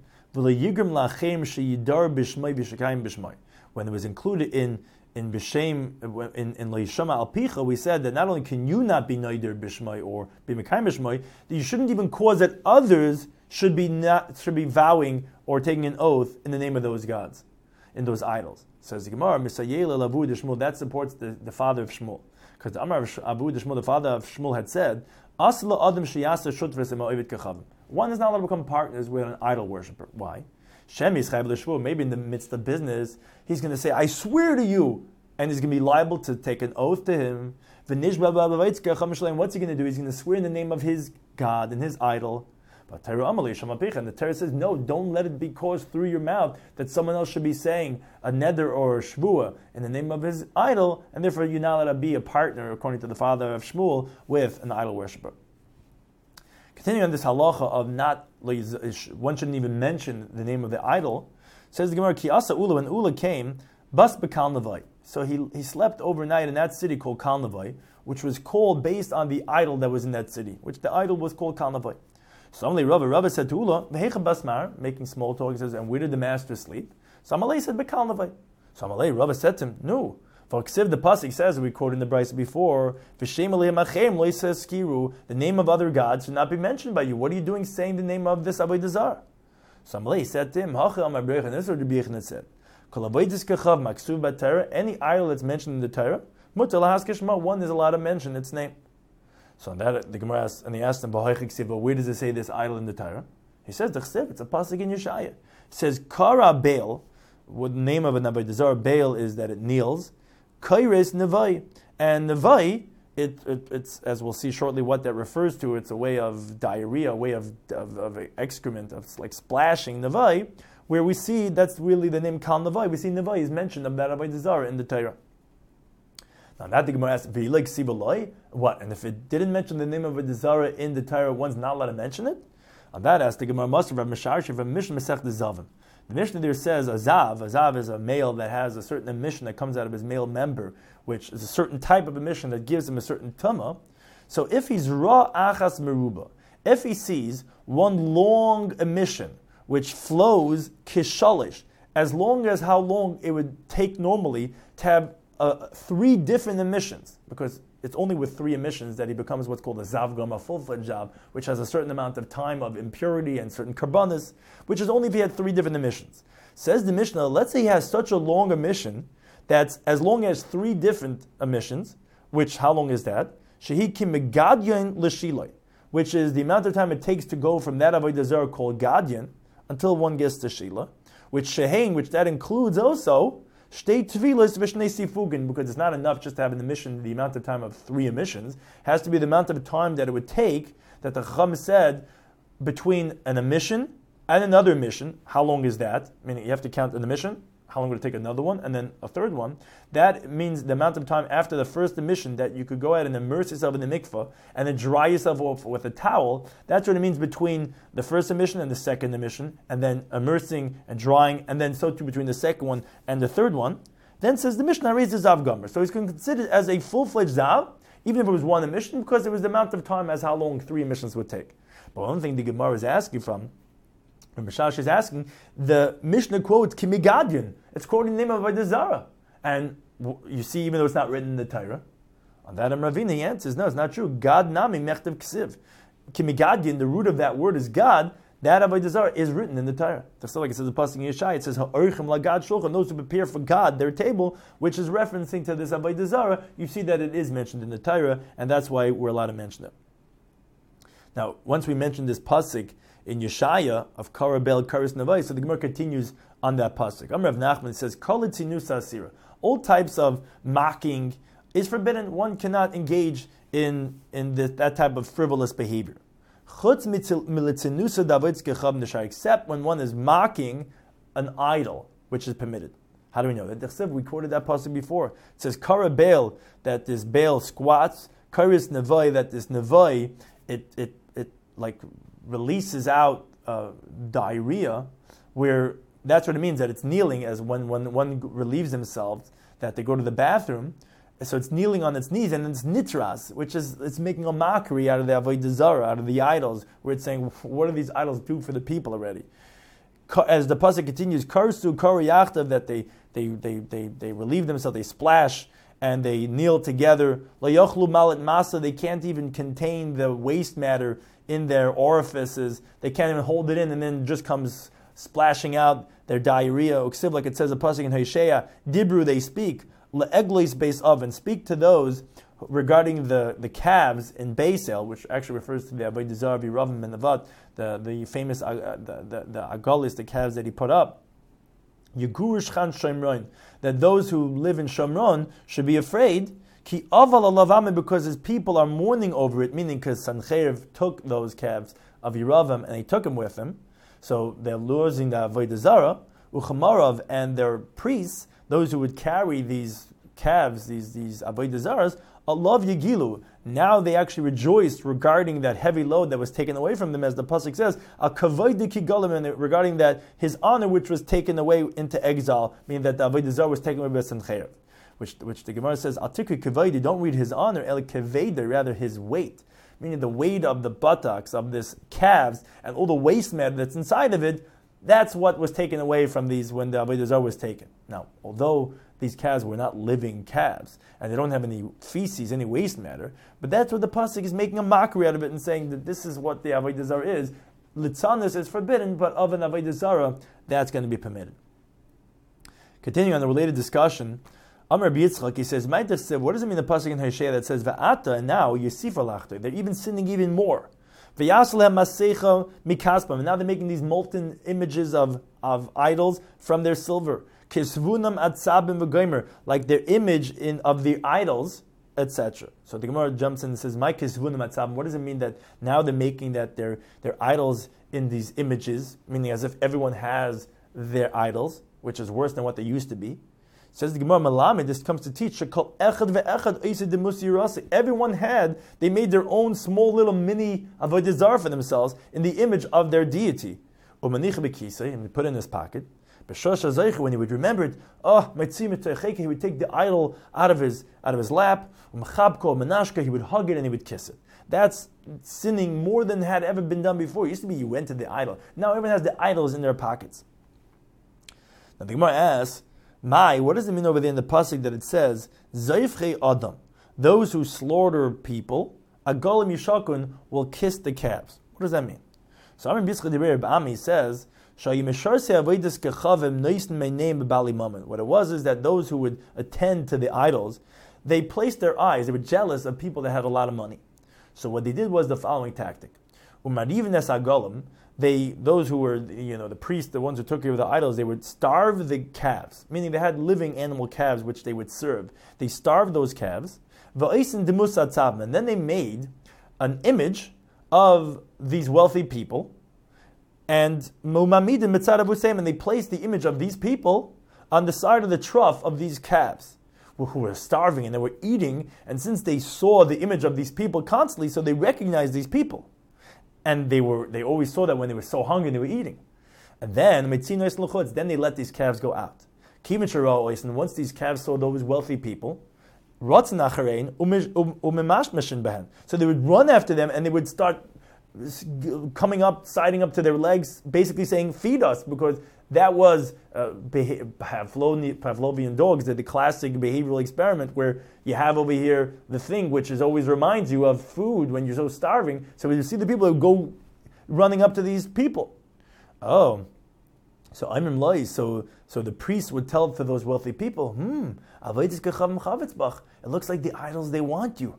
when it was included in in b'shem in in leishama al picha, we said that not only can you not be neider b'shmai or be mekayim b'shmai, that you shouldn't even cause that others should be not should be vowing or taking an oath in the name of those gods, in those idols. Says the Gemara, Misayela Lavu de Shmuel, that supports the, the father of Shmuel, because the Amar Abu de Shmuel, the father of Shmuel, had said, Asla Adam Shiyasa Shutras Emoivit Kachavim. One is not allowed to become partners with an idol worshiper. Why? Shem Yischayev l'shvur. Maybe in the midst of business, he's going to say, "I swear to you," and he's going to be liable to take an oath to him. What's he going to do? He's going to swear in the name of his God and his idol. But and the Torah says, no, don't let it be caused through your mouth that someone else should be saying a neder or a shvua in the name of his idol, and therefore you're not allowed to be a partner, according to the father of Shmuel, with an idol worshiper. Continuing on this halacha of not, one shouldn't even mention the name of the idol, says the Gemara, Ki asa ula, when Ula came, bas bekal nevai. So he he slept overnight in that city called Kalnavai, which was called based on the idol that was in that city, which the idol was called Kalnavai. So Amalei Rava, Rava said to Ula, V'hecha basmar, making small talk, he says, and where did the master sleep? So Amalei said, Bekalnavai. So Amalei, Rava said to him, no. For Ksiv, the pasuk says, we quoted in the Brisa before, V'shem alei machem loisa skiru, the name of other gods should not be mentioned by you. What are you doing saying the name of this avodah zarah? So Amalei said to him, Hacha amar Rebbe Yochanan, this is what Rebbe Yochanan said. Kol avodas kachav maksuv b'Torah, any idol that's mentioned in the Torah, mutar lahas kishma, one is allowed to mention its name. So on that, the Gemara asked, and he asked him, well, where does it say this idol in the Torah? He says, the Chsiv, it's a pasuk in Yeshaya. It says, Kara Baal, what the name of an avodah zarah, Baal, is that it kneels. Kairis Nevai. And Nevai, it, it, it's, as we'll see shortly what that refers to, it's a way of diarrhea, a way of, of, of excrement, of like splashing Nevai, where we see that's really the name Kal Nevai. We see Nevai is mentioned of that avodah zarah in the Torah. Now that the Gemara asks, like Sibaloi, what? And if it didn't mention the name of a Zarah in the Torah, one's not allowed to mention it? On that asks the Gemara Master of Misharshi from Mishnah Masech Zavim. The Mishnah there says a zav. A zav is a male that has a certain emission that comes out of his male member, which is a certain type of emission that gives him a certain tumah. So if he's ra achas meruba, if he sees one long emission which flows kishalish, as long as how long it would take normally to have Uh, three different emissions, because it's only with three emissions that he becomes what's called a zavgam, a full-fledged zav, which has a certain amount of time of impurity and certain karbanis, which is only if he had three different emissions. Says the Mishnah, let's say he has such a long emission that's as long as three different emissions, which, how long is that? Shehi ki megadyan l'shiloi, which is the amount of time it takes to go from that avodah zarah called gadyan until one gets to shila, which shehein, which that includes also Shtei tefillas v'shnei sifugin, because it's not enough just to have an emission, the amount of time of three emissions. It has to be the amount of time that it would take, that the Chacham said, between an emission and another emission. How long is that? Meaning you have to count an emission, how long would it take another one, and then a third one. That means the amount of time after the first emission that you could go ahead and immerse yourself in the mikveh and then dry yourself off with a towel. That's what it means between the first emission and the second emission, and then immersing and drying, and then so too between the second one and the third one. Then says the Mishnah raises Zav Gomer. So he's considered as a full-fledged Zav, even if it was one emission, because it was the amount of time as how long three emissions would take. But one thing the Gemara is asking from, when Mishash is asking, the Mishnah quotes Kimigadian. It's quoting the name of avodah zarah. And you see, even though it's not written in the Torah, on that Ravina, he answers, no, it's not true. God nami mechtav ksiv. Kimigadian, the root of that word is God. That avodah zarah is written in the Torah. Just like it says the pasuk in Yeshaya, it says ha'orchim lagad shulchan, those who prepare for God their table, which is referencing to this avodah zarah. You see that it is mentioned in the Torah, and that's why we're allowed to mention it. Now, once we mention this pasuk in Yeshaya of Karabel Karis Navai, so the Gemara continues on that pasuk. Amar Rav Nachman says, "Kolitzinu sasira." All types of mocking is forbidden. One cannot engage in in this, that type of frivolous behavior. Chutz militzinusa davids kechab nishar, except when one is mocking an idol, which is permitted. How do we know that? We quoted that pasuk before. It says Karabel, that this Baal squats. Karis Navai, that this Navai it it it like releases out uh, diarrhea, where that's what it means, that it's kneeling, as when, when one relieves himself, that they go to the bathroom, so it's kneeling on its knees, and it's nitras, which is, it's making a mockery out of the avodah zarah, out of the idols, where it's saying, what do these idols do for the people already? As the pasuk continues, karsu kariyachtav, that they, they, they, they, they relieve themselves, they splash, and they kneel together. La yochlu malat masa, they can't even contain the waste matter in their orifices. They can't even hold it in, and then just comes splashing out their diarrhea. Uksiv, like it says a pasuk in Hosea, dibru, they speak. Le'eglis beis oven, speak to those regarding the, the calves in Beisel, which actually refers to the avodah zarah Ravim and Nevat, the the famous uh, the the, the agalis, the calves that he put up. Yegurish chan shomron, that those who live in Shomron should be afraid. Ki aval alavame, because his people are mourning over it, meaning because Sancheiriv took those calves of Yeravam and he took them with him, so they're losing the avodah zarah. Uchamarav, and their priests, those who would carry these calves, these these avodah zarahs, alav yegilu. Now they actually rejoiced regarding that heavy load that was taken away from them, as the pasuk says, a kavod kigalim, regarding that his honor which was taken away into exile, meaning that the avodah zarah was taken away by Sancheiriv. which which the Gemara says, Al tikri kavaydi, don't read his honor, el kavayda, rather his weight. Meaning the weight of the buttocks, of this calves, and all the waste matter that's inside of it, that's what was taken away from these when the Avodah Zarah was taken. Now, although these calves were not living calves, and they don't have any feces, any waste matter, but that's what the Pasuk is making a mockery out of it and saying that this is what the Avodah Zarah is. Litzanis is forbidden, but of an Avodah Zarah, that's going to be permitted. Continuing on the related discussion, Amar Rabbi Yitzchak, he says, what does it mean the pasuk in Hosea that says Va'ata, and now Yisifa Lachta? They're even sinning even more. V'yaslehem masecha mikaspam, and now they're making these molten images of, of idols from their silver. Kisvunam atzabim v'gomer, like their image in of the idols, et cetera. So the Gemara jumps in and says, "My kisvunam atzabim." What does it mean that now they're making that their their idols in these images, meaning as if everyone has their idols, which is worse than what they used to be. Says the Gemara Malamed, this comes to teach, everyone had, they made their own small little mini Avodah Zarah for themselves in the image of their deity. And we put in his pocket. When he would remember it, oh, he would take the idol out of his out of his lap, he would hug it and he would kiss it. That's sinning more than had ever been done before. It used to be you went to the idol. Now everyone has the idols in their pockets. Now the Gemara asks, Mai, what does it mean over there in the pasuk that it says, Zayfchei Adam, those who slaughter people, Agolim Yishakun will kiss the calves. What does that mean? So Amr Bitzchak Diber B'Ami says, what it was is that those who would attend to the idols, they placed their eyes, they were jealous of people that had a lot of money. So what they did was the following tactic. They, those who were, you know, the priests, the ones who took care of the idols, they would starve the calves, meaning they had living animal calves which they would serve. They starved those calves, and then they made an image of these wealthy people, and and they placed the image of these people on the side of the trough of these calves who were starving and they were eating, and since they saw the image of these people constantly, so they recognized these people. And they were they always saw that when they were so hungry they were eating. And then then they let these calves go out. And once these calves saw those wealthy people, so they would run after them and they would start coming up, siding up to their legs, basically saying, feed us, because that was uh, Pavlovian dogs, the classic behavioral experiment where you have over here the thing which is always reminds you of food when you're so starving. So when you see the people who go running up to these people. Oh, so I'm Loi, so so the priest would tell to those wealthy people, hmm, it looks like the idols, they want you.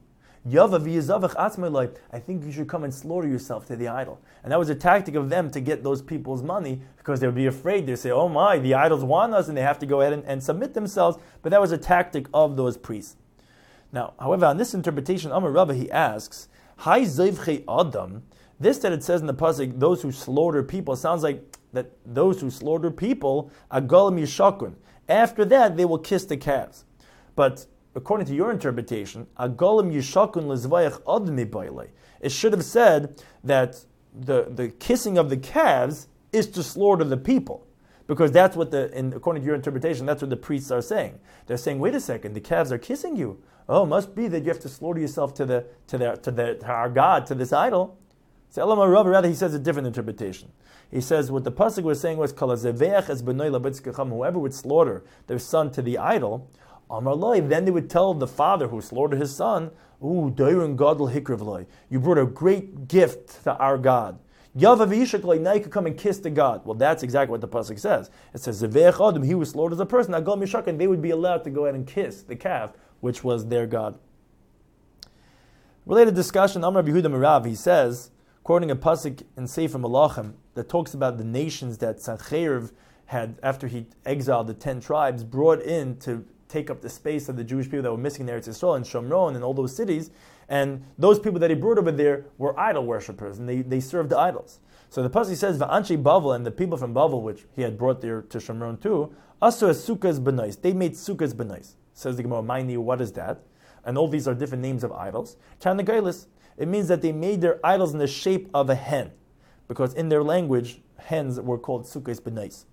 I think you should come and slaughter yourself to the idol. And that was a tactic of them to get those people's money, because they would be afraid. They'd say, oh my, the idols want us, and they have to go ahead and, and submit themselves. But that was a tactic of those priests. Now, however, on this interpretation, Amar Rabba, he asks, Hai Zayvchei Adam, this that it says in the pasuk, those who slaughter people, sounds like that those who slaughter people, Agolim Yishakun. After that, they will kiss the calves. But according to your interpretation, Agolim Yishakun Lizvayach Admi Baile. It should have said that the, the kissing of the calves is to slaughter the people. Because that's what the, in, according to your interpretation, that's what the priests are saying. They're saying, wait a second, the calves are kissing you. Oh, it must be that you have to slaughter yourself to the to the to the to our God, to this idol. So Elamar Rav, rather he says a different interpretation. He says what the pasuk was saying was whoever would slaughter their son to the idol, then they would tell the father who slaughtered his son, "Ooh, Dairin Gadol Hikrivloi, you brought a great gift to our God. Yavav Yishakloi, now you could come and kiss the God." Well, that's exactly what the pasuk says. It says Zeveach Adam, he who slaughters a person, Agol Mishak, and they would be allowed to go ahead and kiss the calf, which was their God. Related discussion, Amar Yehuda Merav, he says, quoting a pasuk in Sefer Malachim that talks about the nations that Sancheiriv had, after he exiled the ten tribes, brought in to take up the space of the Jewish people that were missing in Eretz Yisrael and Shomron and all those cities. And those people that he brought over there were idol worshippers, and they, they served the idols. So the pasuk says, "Va'anshei Bavel," and the people from Bavel, which he had brought there to Shomron too, "Asu es sukkahs b'nais." They made sukkahs b'nais. Says the Gemara, "Ma'ini, what is that?" And all these are different names of idols. Tanagailis. It means that they made their idols in the shape of a hen, because in their language, hens were called sukkahs b'nais.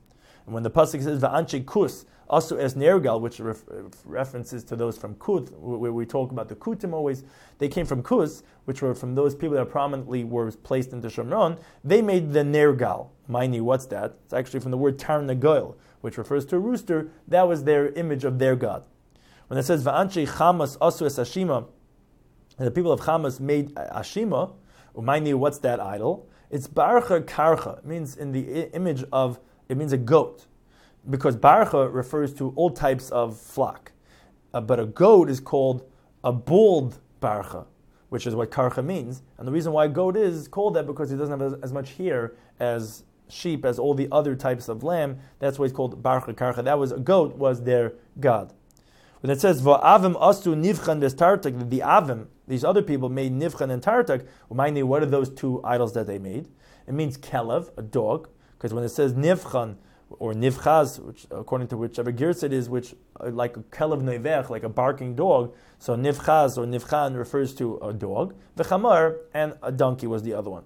when the pasuk says va'anche kus also as nergal, which ref, references to those from Kut, where we talk about the Kutim always, they came from Kus, which were from those people that prominently were placed into Shomron. They made the nergal. Mind you, what's that? It's actually from the word tar nagoil, which refers to a rooster. That was their image of their god. When it says va'anche chamas asu es ashima, and the people of Chamas made ashima, mind you, what's that idol? It's barcha karcha. It means in the image of, it means a goat. Because barcha refers to all types of flock. Uh, but a goat is called a bald barcha, which is what karcha means. And the reason why a goat is called that because he doesn't have as, as much hair as sheep, as all the other types of lamb. That's why it's called barcha karcha. That was, a goat was their god. When it says, va'avim astu nivchan des tartak, the avim, these other people made nivchan and tartak, remind me, what are those two idols that they made? It means kelev, a dog, because when it says nivchan, or nivchaz, which according to whichever gears it is, which uh, like a kelev nevech, like a barking dog. So nivchaz or nivchan refers to a dog. V'chamar, and a donkey was the other one.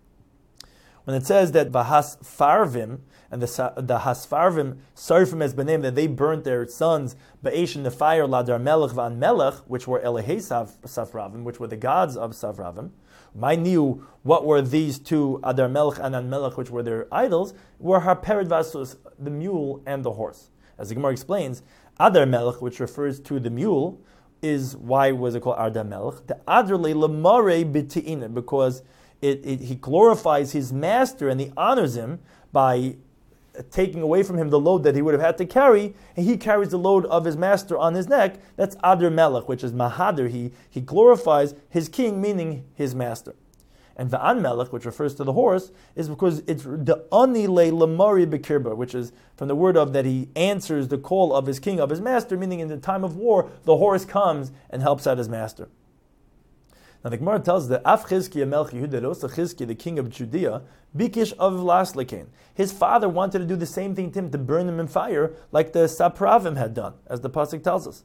When it says that v'has farvim, and the the hasfarvim sarfim as benem, that they burnt their sons ba'esh in the fire ladar melech v'an melech, which were elehei safravim, which were the gods of Safravim. I knew what were these two, Adar Melech and An Melech, which were their idols, were Harpered Vasus, the mule and the horse. As the Gemara explains, Adar Melech, which refers to the mule, is, why was it called Adar Melech? The Adar Le Lamare B'Te'ina, because it, it, he glorifies his master and he honors him by taking away from him the load that he would have had to carry, and he carries the load of his master on his neck. That's Adar Melech, which is Mahadir. He he glorifies his king, meaning his master. And Va'an Melech, which refers to the horse, is because it's the Ani Le Lamari Bekirba, which is from the word of that he answers the call of his king, of his master, meaning in the time of war, the horse comes and helps out his master. Now the Gemara tells us that Af Chizkiya Melech Yehuda, also Chizkiya, the king of Judea, Bikish of Laslekain. His father wanted to do the same thing to him, to burn him in fire, like the Sapravim had done, as the pasuk tells us.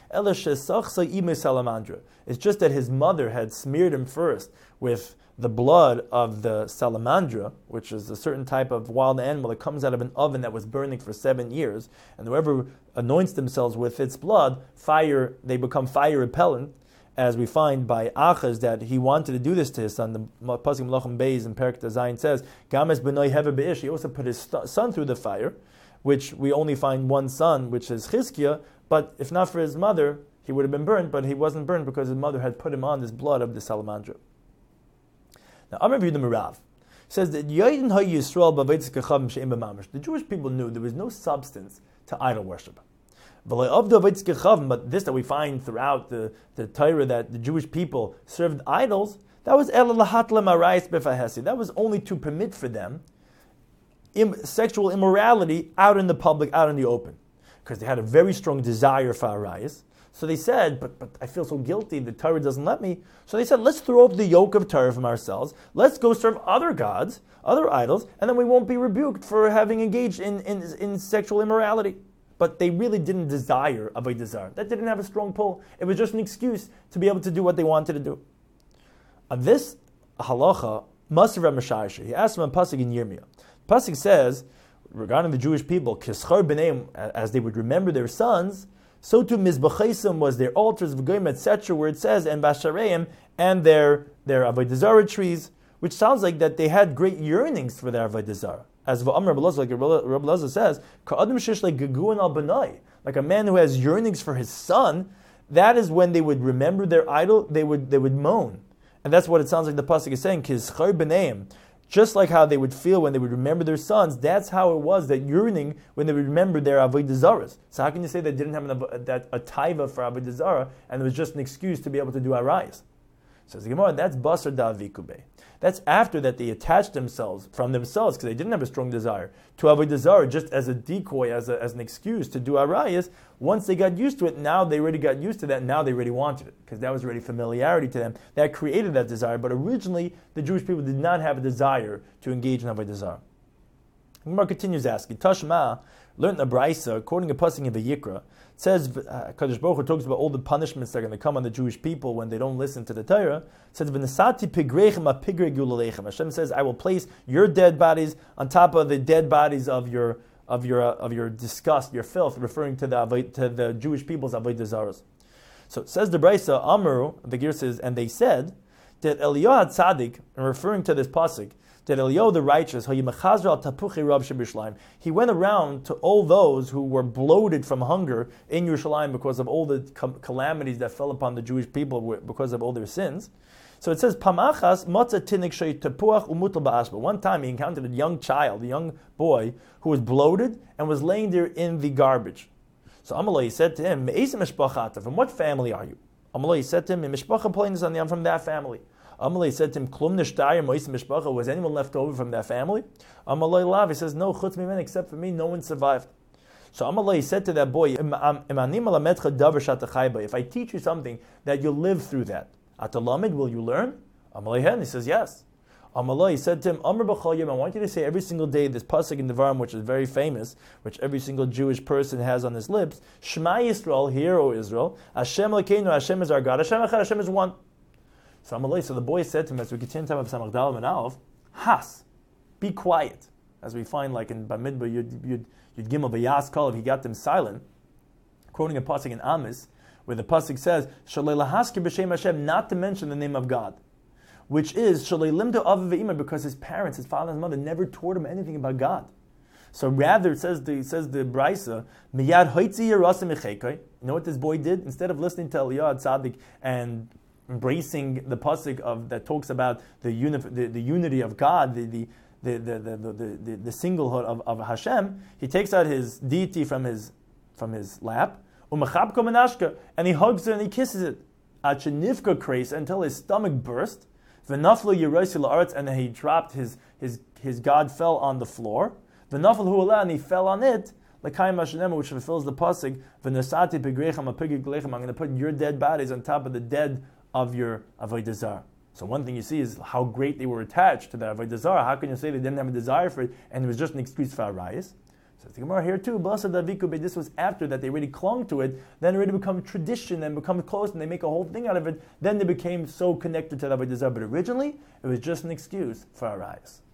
It's just that his mother had smeared him first with the blood of the salamandra, which is a certain type of wild animal that comes out of an oven that was burning for seven years, and whoever anoints themselves with its blood, fire, they become fire repellent. As we find by Achaz that he wanted to do this to his son. The pasuk Melachim Beis in Perek Zayin says, "Games b'noi hever be'ish." He also put his son through the fire, which we only find one son, which is Chizkiah. But if not for his mother, he would have been burned. But he wasn't burned because his mother had put him on this blood of the salamandra. Now, Amar Yehuda Merav says that Yoyin HaYisrael b'Aveitzis Kechavim she'em b'mamish. The Jewish people knew there was no substance to idol worship. But this that we find throughout the, the Torah, that the Jewish people served idols, that was that was only to permit for them im, sexual immorality out in the public, out in the open. Because they had a very strong desire for arayas. So they said, but but I feel so guilty, the Torah doesn't let me. So they said, let's throw up the yoke of Torah from ourselves, let's go serve other gods, other idols, and then we won't be rebuked for having engaged in, in, in sexual immorality. But they really didn't desire Avodah Zarah. That didn't have a strong pull. It was just an excuse to be able to do what they wanted to do. On this halacha, Masir Mashayasha, he asked him a pasuk in Yirmiyah. Pasuk says, regarding the Jewish people, Kischar b'neim, as they would remember their sons, so too Mizbachaisim was their altars, V'goyim, et cetera, where it says, and Bashareim, and their, their Avodah Zarah trees, which sounds like that they had great yearnings for their Avodah Zarah. As V'amr Rabbi Elazar, like Rabbi Elazar says, Ka'adim shish like geguan al b'nai, like a man who has yearnings for his son, that is when they would remember their idol, they would they would moan. And that's what it sounds like the pasuk is saying, Kischar b'neim. Just like how they would feel when they would remember their sons, that's how it was, that yearning when they would remember their Avodah Zarahs. So how can you say they didn't have an, that, a taiva for Avodah Zarah, and it was just an excuse to be able to do arayas? Says the Gemara, that's basar da'avikube. That's after that they attached themselves from themselves, because they didn't have a strong desire, to Avodah Zarah just as a decoy, as, a, as an excuse to do arayas. Once they got used to it, now they already got used to that, now they already wanted it, because that was already familiarity to them. That created that desire, but originally the Jewish people did not have a desire to engage in Avodah Zarah. Gemara continues asking, Tashma learned a brisa, according to pasuk in Vayikra. It says, uh, Kadosh Baruch Hu talks about all the punishments that are going to come on the Jewish people when they don't listen to the Torah. It says, V'nesati pigreichem apigre gulelechem. Hashem says, I will place your dead bodies on top of the dead bodies of your of your uh, of your disgust, your filth, referring to the to the Jewish people's avodah zaros. So it says the Brisa, Amru, the Gir says, and they said that Eliyahu Tzaddik, referring to this pasuk, that Eliyahu the righteous, he went around to all those who were bloated from hunger in Yerushalayim because of all the calamities that fell upon the Jewish people because of all their sins. So it says, Pamachas matza tinik shei tepuach umutal ba'ashba. One time he encountered a young child, a young boy, who was bloated and was laying there in the garbage. So Amalai said to him, from what family are you? Amalai said to him, I'm from that family. Amalai said to him, was anyone left over from that family? Amalai lav, he says, no, chutz mimen, except for me, no one survived. So Amalai said to that boy, if I teach you something that you'll live through that, Atalamid, will you learn? Amalai hen, he says, yes. Amalai said to him, Amr b'chol, I want you to say every single day this pasuk in Devarim, which is very famous, which every single Jewish person has on his lips, Shema Yisrael, hear, O Israel, Hashem Elokeinu, Hashem is our God, Hashem Echad, Hashem is one. So Amalai, so the boy said to him, as we continue time of Samach Dalet and Aleph, Has, be quiet. As we find like in Bamidbar, Yud, Yud, Yud Gimel, V'yas Kol, he got them silent, quoting a pasuk in Amos, where the pasuk says, Shalei lahaski b'shem Hashem, not to mention the name of God, which is Shalei limdo aviv ve'imah, because his parents, his father and his mother, never taught him anything about God. So rather, it says the it says the Brisa, miyad hoitzi yerasim echekoi. You know what this boy did? Instead of listening to Eliyahu Tzaddik and embracing the pasuk of that talks about the, uni, the, the unity of God, the the the the the, the, the, the singlehood of, of Hashem, he takes out his deity from his from his lap, and he hugs it and he kisses it. Until his stomach burst, and then he dropped his his his God fell on the floor. And he fell on it, which fulfills the pasuk. I'm going to put your dead bodies on top of the dead of your avodah zarah. So one thing you see is how great they were attached to that avodah zarah. How can you say they didn't have a desire for it and it was just an excuse for arayos? So the Gemara here too, this was after that they really clung to it, then it really become tradition and become close and they make a whole thing out of it, then they became so connected to the avodah zarah. But originally, it was just an excuse for arayos.